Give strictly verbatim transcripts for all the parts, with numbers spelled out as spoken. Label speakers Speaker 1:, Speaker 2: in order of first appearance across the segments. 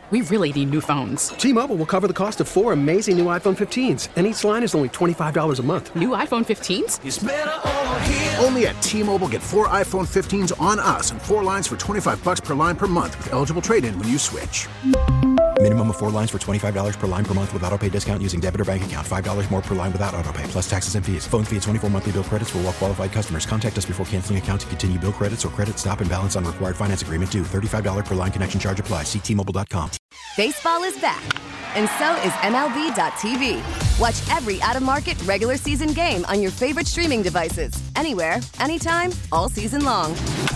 Speaker 1: We really need new phones.
Speaker 2: T-Mobile will cover the cost of four amazing new iPhone fifteens, and each line is only twenty-five dollars a month.
Speaker 1: New iPhone fifteens?
Speaker 3: It's better over here.
Speaker 4: Only at T-Mobile, get four iPhone fifteens on us and four lines for twenty-five dollars per line per month with eligible trade-in when you switch.
Speaker 5: Minimum of four lines for twenty-five dollars per line per month with autopay discount using debit or bank account. five dollars more per line without autopay, plus taxes and fees. Phone fee at twenty-four monthly bill credits for well-qualified customers. Contact us before canceling account to continue bill credits or credit stop and balance on required finance agreement due. thirty-five dollars per line connection charge applies. See T Mobile dot com.
Speaker 6: Baseball is back, and so is M L B dot T V. Watch every out-of-market regular season game on your favorite streaming devices. Anywhere, anytime, all season long.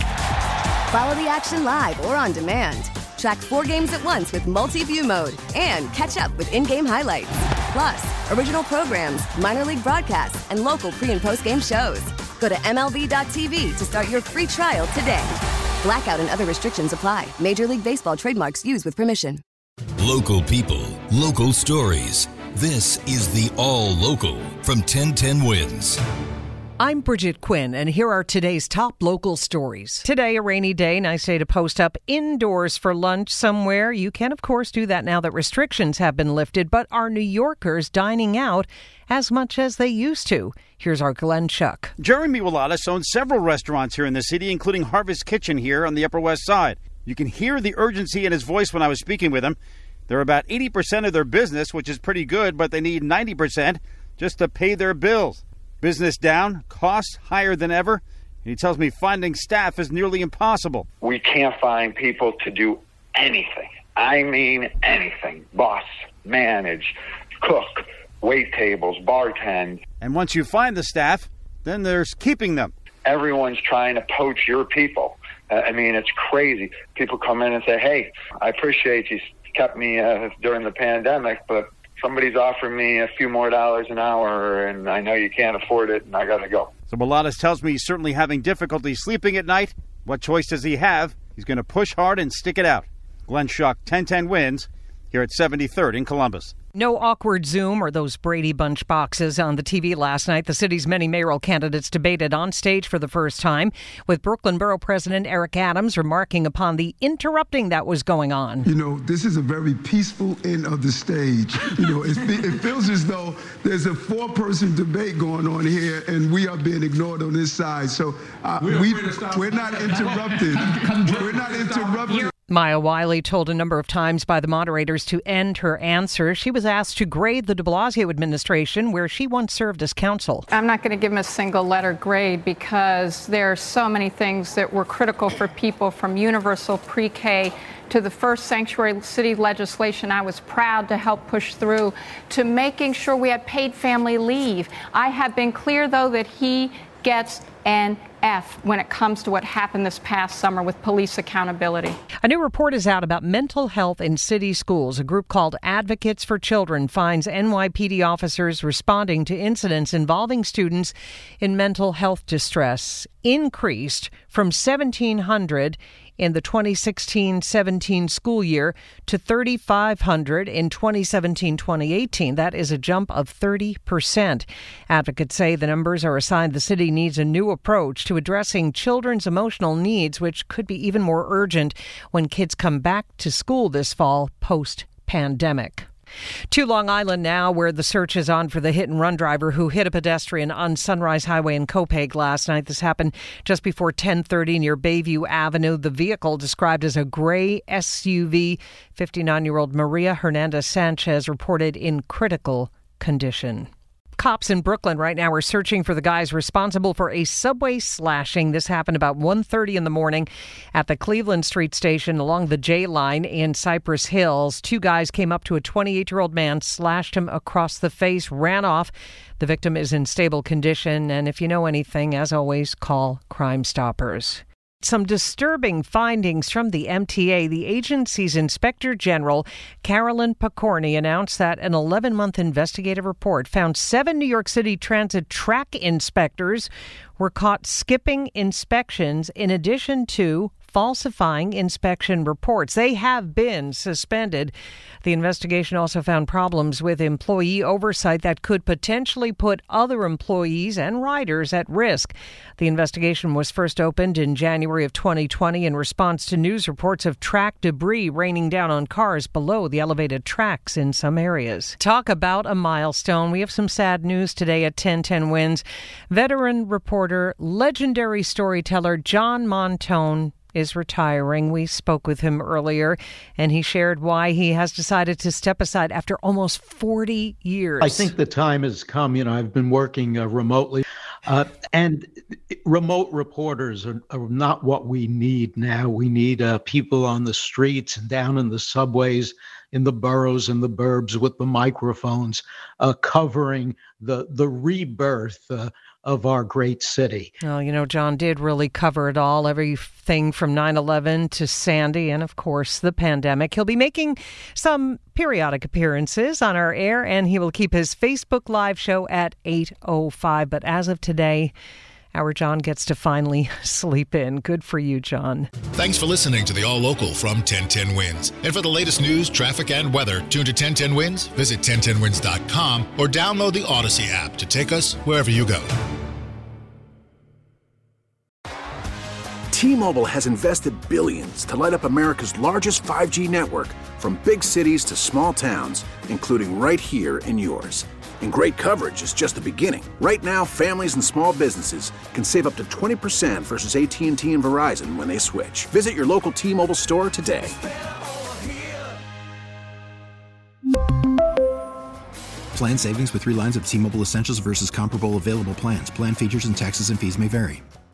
Speaker 6: Follow the action live or on demand. Track four games at once with multi-view mode and catch up with in-game highlights. Plus, original programs, minor league broadcasts, and local pre- and post-game shows. Go to M L B dot T V to start your free trial today. Blackout and other restrictions apply. Major League Baseball trademarks used with permission.
Speaker 7: Local people, local stories. This is the All Local from ten ten Wins.
Speaker 8: I'm Bridget Quinn, and here are today's top local stories. Today, a rainy day, nice day to post up indoors for lunch somewhere. You can, of course, do that now that restrictions have been lifted, but are New Yorkers dining out as much as they used to? Here's our Glenn Schuck.
Speaker 9: Jeremy Wallace owns several restaurants here in the city, including Harvest Kitchen here on the Upper West Side. You can hear the urgency in his voice when I was speaking with him. They're about eighty percent of their business, which is pretty good, but they need ninety percent just to pay their bills. Business down, costs higher than ever, and he tells me finding staff is nearly impossible.
Speaker 10: We can't find people to do anything. I mean anything. Boss, manage, cook, wait tables, bartend.
Speaker 9: And once you find the staff, then there's keeping them.
Speaker 10: Everyone's trying to poach your people. Uh, I mean, it's crazy. People come in and say, hey, I appreciate you kept me uh, during the pandemic, but somebody's offering me a few more dollars an hour, and I know you can't afford it, and I got to go.
Speaker 9: So Maladas tells me he's certainly having difficulty sleeping at night. What choice does he have? He's going to push hard and stick it out. Glenn Schuck, ten ten Wins, here at seventy-third in Columbus.
Speaker 8: No awkward Zoom or those Brady Bunch boxes on the T V last night. The city's many mayoral candidates debated on stage for the first time, with Brooklyn Borough President Eric Adams remarking upon the interrupting that was going on.
Speaker 11: You know, this is a very peaceful end of the stage. You know, it, it feels as though there's a four-person debate going on here, and we are being ignored on this side. So uh, we, we're not interrupted. We're not interrupted.
Speaker 8: Maya Wiley told a number of times by the moderators to end her answer. She was asked to grade the de Blasio administration, where she once served as counsel.
Speaker 12: I'm not going to give them a single letter grade because there are so many things that were critical for people, from universal pre-K to the first sanctuary city legislation I was proud to help push through, to making sure we had paid family leave. I have been clear, though, that he gets an F when it comes to what happened this past summer with police accountability.
Speaker 8: A new report is out about mental health in city schools. A group called Advocates for Children finds N Y P D officers responding to incidents involving students in mental health distress increased from seventeen hundred in the twenty sixteen seventeen school year to thirty-five hundred in twenty seventeen twenty eighteen. That is a jump of thirty percent. Advocates say the numbers are a sign the city needs a new approach to addressing children's emotional needs, which could be even more urgent when kids come back to school this fall post-pandemic. To Long Island now, where the search is on for the hit-and-run driver who hit a pedestrian on Sunrise Highway in Copiague last night. This happened just before ten thirty near Bayview Avenue. The vehicle, described as a gray S U V, fifty-nine-year-old Maria Hernandez Sanchez, reported in critical condition. Cops in Brooklyn right now are searching for the guys responsible for a subway slashing. This happened about one thirty in the morning at the Cleveland Street station along the J line in Cypress Hills. Two guys came up to a twenty-eight-year-old man, slashed him across the face, ran off. The victim is in stable condition, and if you know anything, as always, call Crime Stoppers. Some disturbing findings from the M T A. The agency's Inspector General, Carolyn Pokorny, announced that an eleven-month investigative report found seven New York City Transit track inspectors were caught skipping inspections in addition to falsifying inspection reports. They have been suspended. The investigation also found problems with employee oversight that could potentially put other employees and riders at risk. The investigation was first opened in January of twenty twenty in response to news reports of track debris raining down on cars below the elevated tracks in some areas. Talk about a milestone. We have some sad news today at ten ten Wins. Veteran reporter, legendary storyteller John Montone is retiring. We spoke with him earlier, and he shared why he has decided to step aside after almost forty years.
Speaker 3: I think the time has come. You know, I've been working uh, remotely, uh, and remote reporters are, are not what we need now. We need uh, people on the streets and down in the subways, in the boroughs and the burbs with the microphones, uh, covering the the rebirth uh, of our great city.
Speaker 8: Well, you know, John did really cover it all, everything from nine eleven to Sandy and, of course, the pandemic. He'll be making some periodic appearances on our air, and he will keep his Facebook Live show at eight oh five. But as of today, our John gets to finally sleep in. Good for you, John.
Speaker 13: Thanks for listening to the All Local from ten ten Wins. And for the latest news, traffic, and weather, tune to ten ten Wins, visit ten ten wins dot com, or download the Odyssey app to take us wherever you go.
Speaker 4: T-Mobile has invested billions to light up America's largest five G network, from big cities to small towns, including right here in yours. And great coverage is just the beginning. Right now, families and small businesses can save up to twenty percent versus A T and T and Verizon when they switch. Visit your local T-Mobile store today.
Speaker 5: Plan savings with three lines of T-Mobile Essentials versus comparable available plans. Plan features and taxes and fees may vary.